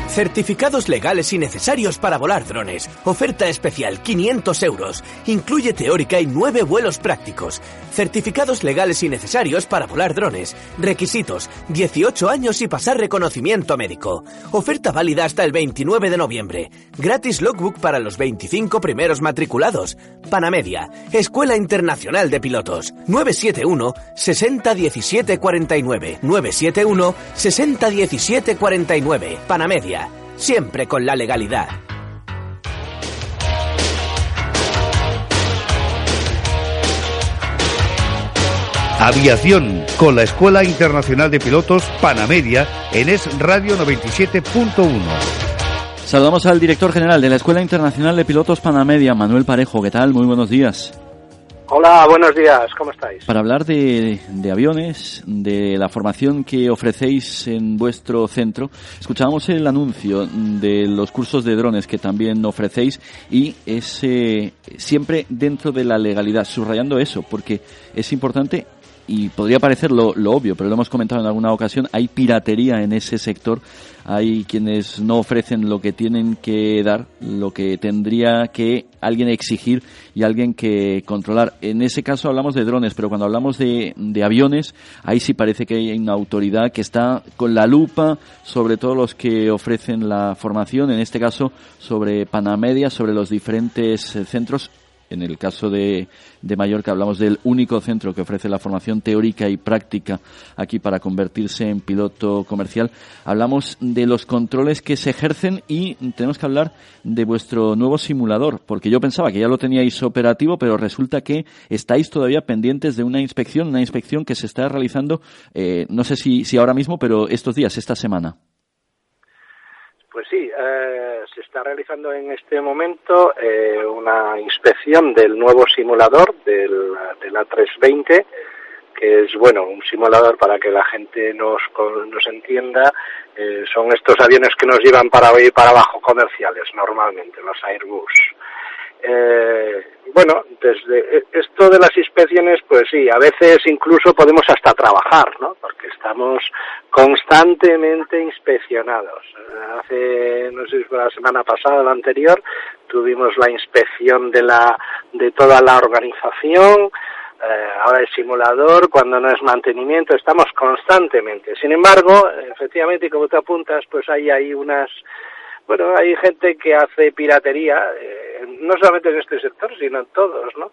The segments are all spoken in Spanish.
Certificados legales y necesarios para volar drones. Oferta especial, 500 euros. Incluye teórica y 9 vuelos prácticos. Certificados legales y necesarios para volar drones. Requisitos, 18 años y pasar reconocimiento médico. Oferta válida hasta el 29 de noviembre. Gratis logbook para los 25 primeros matriculados. Panamedia, Escuela Internacional de Pilotos. 971 60 17 49. 971 60 17 49. Panamedia. Siempre con la legalidad. Aviación, con la Escuela Internacional de Pilotos Panamedia en Es Radio 97.1. Saludamos al director general de la Escuela Internacional de Pilotos Panamedia, Manuel Parejo. ¿Qué tal? Muy buenos días. Hola, buenos días, ¿cómo estáis? Para hablar de aviones, de la formación que ofrecéis en vuestro centro, escuchábamos el anuncio de los cursos de drones que también ofrecéis y es siempre dentro de la legalidad, subrayando eso, porque es importante y podría parecer lo obvio, pero lo hemos comentado en alguna ocasión, hay piratería en ese sector, hay quienes no ofrecen lo que tienen que dar, lo que tendría que alguien exigir y alguien que controlar. En ese caso hablamos de drones, pero cuando hablamos de aviones, ahí sí parece que hay una autoridad que está con la lupa sobre todos los que ofrecen la formación, en este caso sobre Panamedia, sobre los diferentes centros. En el caso de Mallorca hablamos del único centro que ofrece la formación teórica y práctica aquí para convertirse en piloto comercial. Hablamos de los controles que se ejercen y tenemos que hablar de vuestro nuevo simulador, porque yo pensaba que ya lo teníais operativo, pero resulta que estáis todavía pendientes de una inspección que se está realizando, no sé si ahora mismo, pero estos días, esta semana. Pues sí, se está realizando en este momento una inspección del nuevo simulador del A320, que es, bueno, un simulador para que la gente nos entienda. Son estos aviones que nos llevan para arriba y para abajo comerciales, normalmente, los Airbus. Bueno, desde esto de las inspecciones, pues sí, a veces incluso podemos hasta trabajar, ¿no? Porque estamos constantemente inspeccionados. No sé si fue la semana pasada o la anterior, tuvimos la inspección de toda la organización. Ahora el simulador, cuando no es mantenimiento, estamos constantemente. Sin embargo, efectivamente, como te apuntas, pues hay gente que hace piratería, no solamente en este sector, sino en todos, ¿no?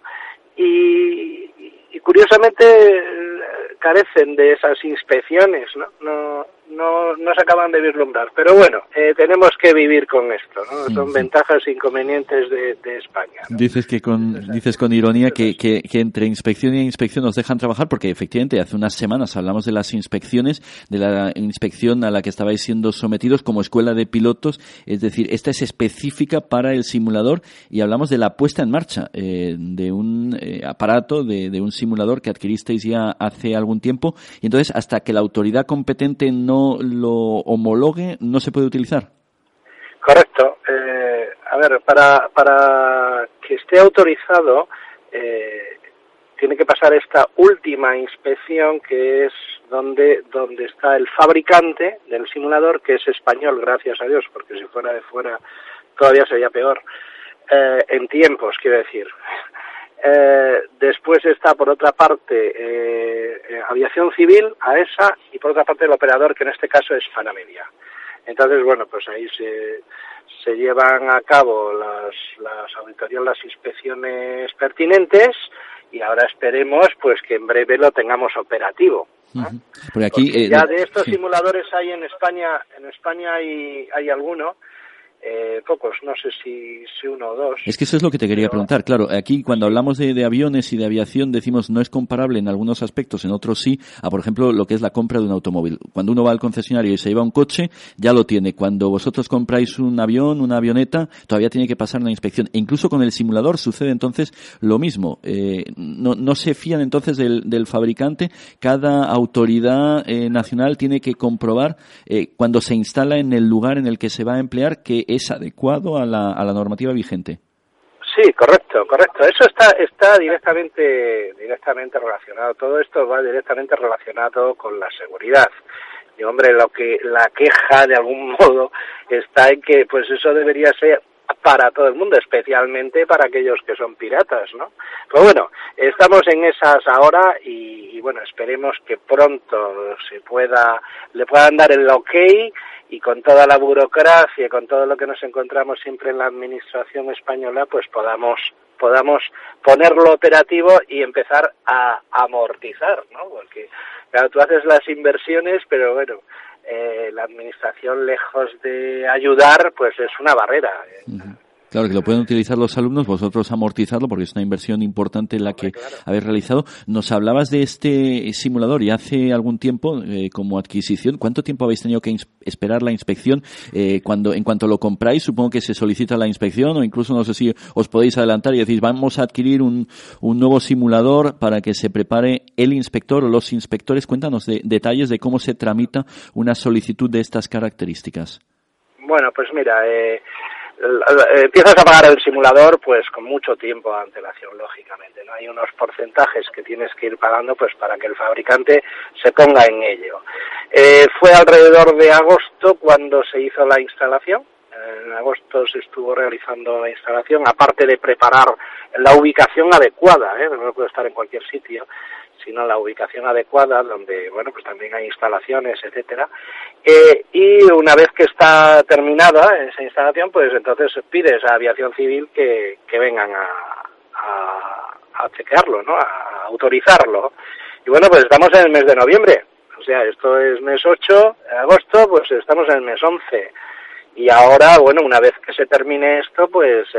Y curiosamente carecen de esas inspecciones, ¿no? No se acaban de vislumbrar. Pero bueno, tenemos que vivir con esto, ¿no? Son ventajas e inconvenientes de España, ¿no? Dices con ironía que entre inspección y inspección nos dejan trabajar, porque efectivamente hace unas semanas hablamos de las inspecciones, de la inspección a la que estabais siendo sometidos como escuela de pilotos, es decir, esta es específica para el simulador y hablamos de la puesta en marcha de un aparato, de un simulador que adquiristeis ya hace algún tiempo, y entonces hasta que la autoridad competente no lo homologue, no se puede utilizar. Correcto. A ver, para que esté autorizado, tiene que pasar esta última inspección, que es donde está el fabricante del simulador, que es español, gracias a Dios, porque si fuera de fuera todavía sería peor. En tiempos, quiero decir. Después está, por otra parte, Aviación Civil, AESA, y por otra parte el operador, que en este caso es Panamedia. Entonces, bueno, pues ahí se llevan a cabo las auditorías, las inspecciones pertinentes, y ahora esperemos pues que en breve lo tengamos operativo, ¿no? Porque aquí, ya de estos simuladores hay en España hay alguno. Pocos, no sé si uno o dos. Es que eso es lo que te quería preguntar. Claro, aquí cuando hablamos de aviones y de aviación decimos no es comparable en algunos aspectos, en otros sí, a por ejemplo lo que es la compra de un automóvil. Cuando uno va al concesionario y se lleva un coche, ya lo tiene. Cuando vosotros compráis un avión, una avioneta, todavía tiene que pasar una inspección. E incluso con el simulador sucede entonces lo mismo. No se fían entonces del fabricante. Cada autoridad nacional tiene que comprobar cuando se instala en el lugar en el que se va a emplear que es adecuado a la normativa vigente. Sí, correcto. Eso está directamente relacionado. Todo esto va directamente relacionado con la seguridad. Y hombre, la queja de algún modo está en que pues eso debería ser para todo el mundo, especialmente para aquellos que son piratas, ¿no? Pero bueno, estamos en esas ahora y bueno, esperemos que pronto le puedan dar el ok, y con toda la burocracia, con todo lo que nos encontramos siempre en la administración española, pues podamos ponerlo operativo y empezar a amortizar, ¿no? Porque claro, tú haces las inversiones, pero bueno, la administración, lejos de ayudar, pues es una barrera. Claro, que lo pueden utilizar los alumnos, vosotros amortizarlo, porque es una inversión importante la que habéis realizado. Nos hablabas de este simulador y hace algún tiempo, como adquisición. ¿Cuánto tiempo habéis tenido que esperar la inspección? En cuanto lo compráis, supongo que se solicita la inspección, o incluso no sé si os podéis adelantar y decís, vamos a adquirir un nuevo simulador para que se prepare el inspector o los inspectores. Cuéntanos detalles de cómo se tramita una solicitud de estas características. Bueno, pues mira, empiezas a pagar el simulador pues con mucho tiempo de antelación, lógicamente, ¿no? Hay unos porcentajes que tienes que ir pagando pues para que el fabricante se ponga en ello. Fue alrededor de agosto cuando se hizo la instalación. En agosto se estuvo realizando la instalación, aparte de preparar la ubicación adecuada, no puede estar en cualquier sitio, sino la ubicación adecuada donde, bueno, pues también hay instalaciones, etcétera. Y una vez que está terminada esa instalación, pues entonces pides a Aviación Civil que vengan a chequearlo, ¿no? A autorizarlo. Y bueno, pues estamos en el mes de noviembre. O sea, esto es mes 8, agosto, pues estamos en el mes 11. Y ahora, bueno, una vez que se termine esto, pues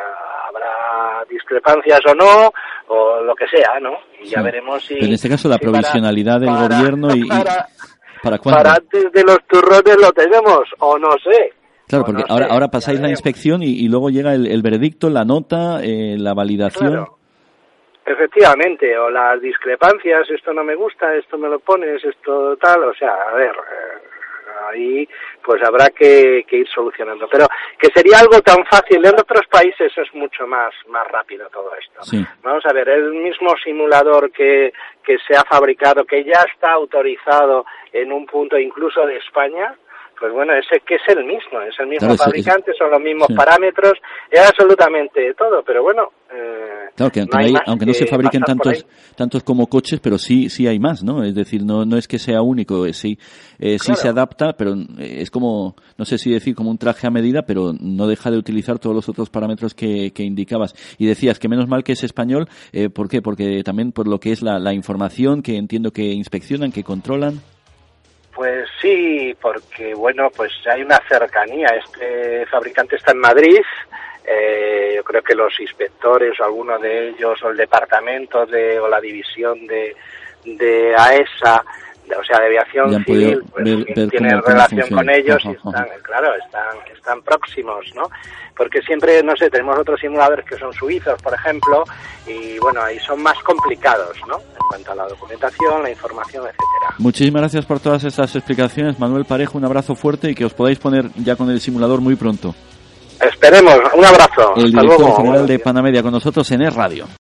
habrá discrepancias o no, o lo que sea, ¿no? Y ya veremos si... Pero en este caso la provisionalidad del gobierno ¿para cuándo? Para antes de los turrones lo tenemos, o no sé. Claro, porque no ahora pasáis la inspección y luego llega el veredicto, la nota, la validación. Claro. Efectivamente, o las discrepancias, esto no me gusta, esto me lo pones, esto tal, o sea, a ver... ahí pues habrá que ir solucionando, pero que sería algo tan fácil. En otros países es mucho más rápido todo esto. Sí. Vamos a ver, el mismo simulador que se ha fabricado, que ya está autorizado en un punto incluso de España, pues bueno, ese que es el mismo claro, fabricante, son los mismos parámetros, es absolutamente todo, pero bueno... claro, que aunque no se fabriquen tantos como coches, pero sí hay más, ¿no? Es decir, no es que sea único, sí se adapta, pero es como, no sé si decir como un traje a medida, pero no deja de utilizar todos los otros parámetros que indicabas. Y decías que menos mal que es español, ¿por qué? Porque también por lo que es la información que entiendo que inspeccionan, que controlan. Pues sí, porque bueno, pues hay una cercanía. Este fabricante está en Madrid. Yo creo que los inspectores o alguno de ellos o el departamento o la división de AESA, o sea, de aviación civil, pues, tiene relación con ellos y están próximos, ¿no? Porque siempre, no sé, tenemos otros simuladores que son suizos, por ejemplo, y bueno, ahí son más complicados, ¿no? En cuanto a la documentación, la información, etcétera. Muchísimas gracias por todas estas explicaciones, Manuel Parejo, un abrazo fuerte y que os podáis poner ya con el simulador muy pronto. Esperemos, un abrazo. El director general de Panamedia con nosotros en Es Radio.